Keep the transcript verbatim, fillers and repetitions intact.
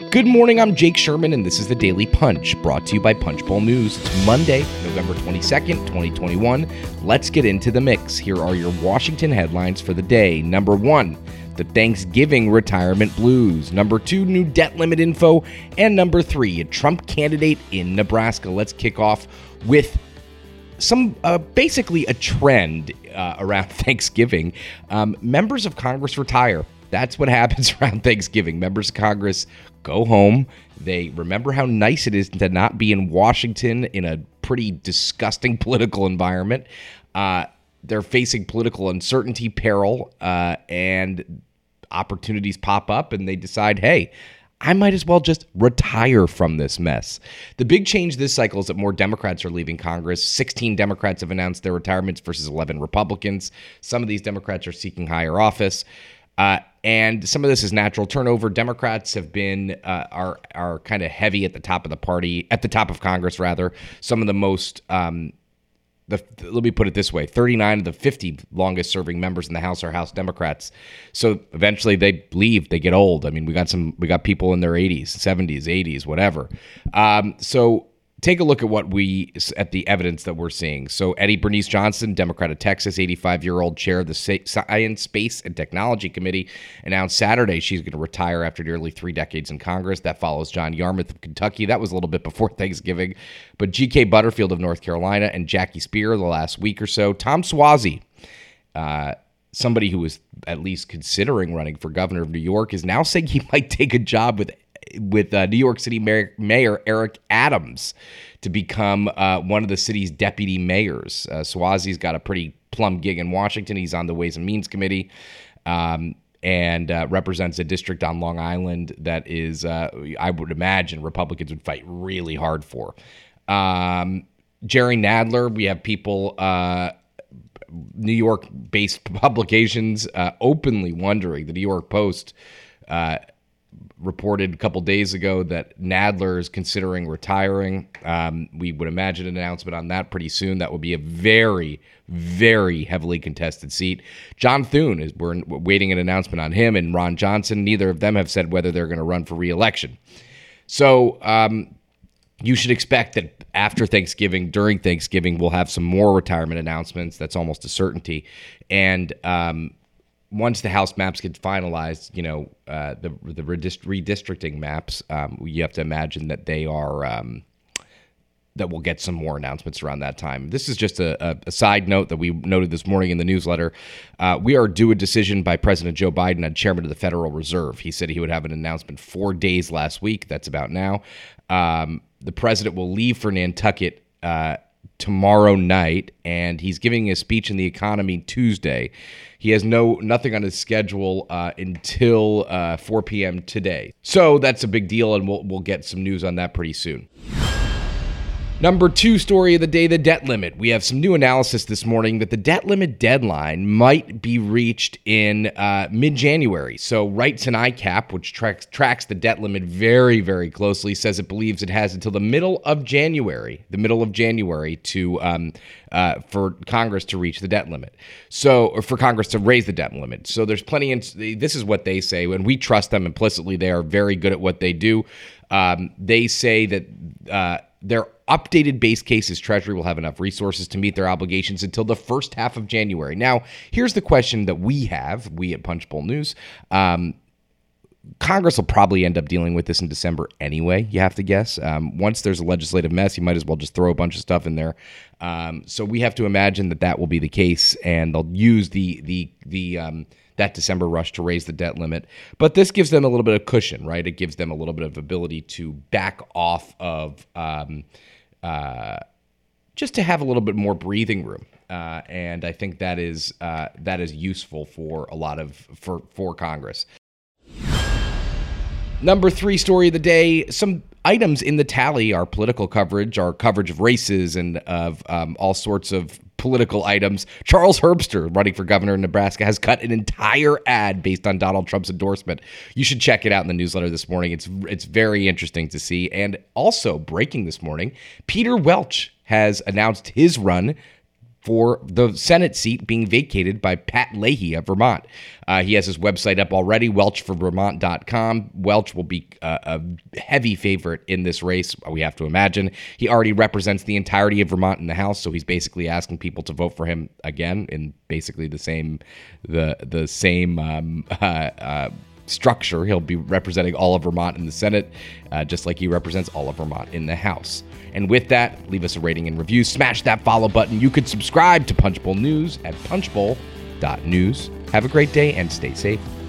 Good morning, I'm Jake Sherman, and this is the Daily Punch, brought to you by Punchbowl News. It's Monday, November twenty-second, twenty twenty-one. Let's get into the mix. Here are your Washington headlines for the day. Number one, the Thanksgiving retirement blues. Number two, new debt limit info. And number three, a Trump candidate in Nebraska. Let's kick off with some, uh, basically a trend uh, around Thanksgiving. Um, members of Congress retire. That's what happens around Thanksgiving. Members of Congress go home. They remember how nice it is to not be in Washington in a pretty disgusting political environment. Uh, they're facing political uncertainty, peril, uh, and opportunities pop up, and they decide, hey, I might as well just retire from this mess. The big change this cycle is that more Democrats are leaving Congress. sixteen Democrats have announced their retirements versus eleven Republicans. Some of these Democrats are seeking higher office. Uh, and some of this is natural turnover. Democrats have been uh, are are kind of heavy at the top of the party, at the top of Congress, rather. Some of the most, um, the let me put it this way: thirty-nine of the fifty longest-serving members in the House are House Democrats. So eventually they leave. They get old. I mean, we got some, we got people in their eighties, seventies, eighties, whatever. Um, so. Take a look at what we, at the evidence that we're seeing. So Eddie Bernice Johnson, Democrat of Texas, eighty-five-year-old chair of the Science, Space, and Technology Committee, announced Saturday she's going to retire after nearly three decades in Congress. That follows John Yarmuth of Kentucky. That was a little bit before Thanksgiving. But G K Butterfield of North Carolina and Jackie Spear the last week or so. Tom Suozzi, uh, somebody who was at least considering running for governor of New York, is now saying he might take a job with with uh, New York City Mayor, Mayor Eric Adams to become uh, one of the city's deputy mayors. Uh, Suozzi's got a pretty plum gig in Washington. He's on the Ways and Means Committee um, and uh, represents a district on Long Island that is, uh, I would imagine, Republicans would fight really hard for. Um, Jerry Nadler, we have people, uh, New York-based publications uh, openly wondering, the New York Post uh reported a couple days ago that Nadler is considering retiring. Um, we would imagine an announcement on that pretty soon. That would be a very, very heavily contested seat. John Thune, is we're waiting an announcement on him, and Ron Johnson. Neither of them have said whether they're going to run for re-election. So um, you should expect that after Thanksgiving, during Thanksgiving, we'll have some more retirement announcements. That's almost a certainty. And um, once the House maps get finalized, you know, uh, the the redist- redistricting maps, um, you have to imagine that they are um, that we'll get some more announcements around that time. This is just a, a, a side note that we noted this morning in the newsletter. Uh, we are due a decision by President Joe Biden on chairman of the Federal Reserve. He said he would have an announcement four days last week. That's about now. Um, the president will leave for Nantucket Uh, tomorrow night, and he's giving a speech in the economy Tuesday. He has no nothing on his schedule uh, until uh, four p.m. today. So that's a big deal, and we'll we'll get some news on that pretty soon. Number two story of the day, the debt limit. We have some new analysis this morning that the debt limit deadline might be reached in uh, mid-January. So Rights and I CAP, which tracks, tracks the debt limit very, very closely, says it believes it has until the middle of January, the middle of January to um, uh, for Congress to reach the debt limit. So, or for Congress to raise the debt limit. So there's plenty, in, this is what they say, and we trust them implicitly. They are very good at what they do. Um, they say that uh, their updated base case is Treasury will have enough resources to meet their obligations until the first half of January. Now, here's the question that we have, we at Punchbowl News. Um, Congress will probably end up dealing with this in December anyway, you have to guess. Um, once there's a legislative mess, you might as well just throw a bunch of stuff in there. Um, so we have to imagine that that will be the case, and they'll use the the the um, that December rush to raise the debt limit. But this gives them a little bit of cushion, right? It gives them a little bit of ability to back off of um, uh, just to have a little bit more breathing room. Uh, and I think that is uh, that is useful for a lot of for for Congress. Number three story of the day, some items in the tally, our political coverage, our coverage of races and of um, all sorts of political items. Charles Herbster, running for governor in Nebraska, has cut an entire ad based on Donald Trump's endorsement. You should check it out in the newsletter this morning. It's it's very interesting to see. And also breaking this morning, Peter Welch has announced his run for the Senate seat being vacated by Pat Leahy of Vermont. Uh, he has his website up already, welch for vermont dot com. Welch will be uh, a heavy favorite in this race, we have to imagine. He already represents the entirety of Vermont in the House, so he's basically asking people to vote for him again in basically the same the the same um, uh, uh, structure. He'll be representing all of Vermont in the Senate, uh, just like he represents all of Vermont in the House. And with that, leave us a rating and review. Smash that follow button. You could subscribe to Punchbowl News at punchbowl dot news. Have a great day and stay safe.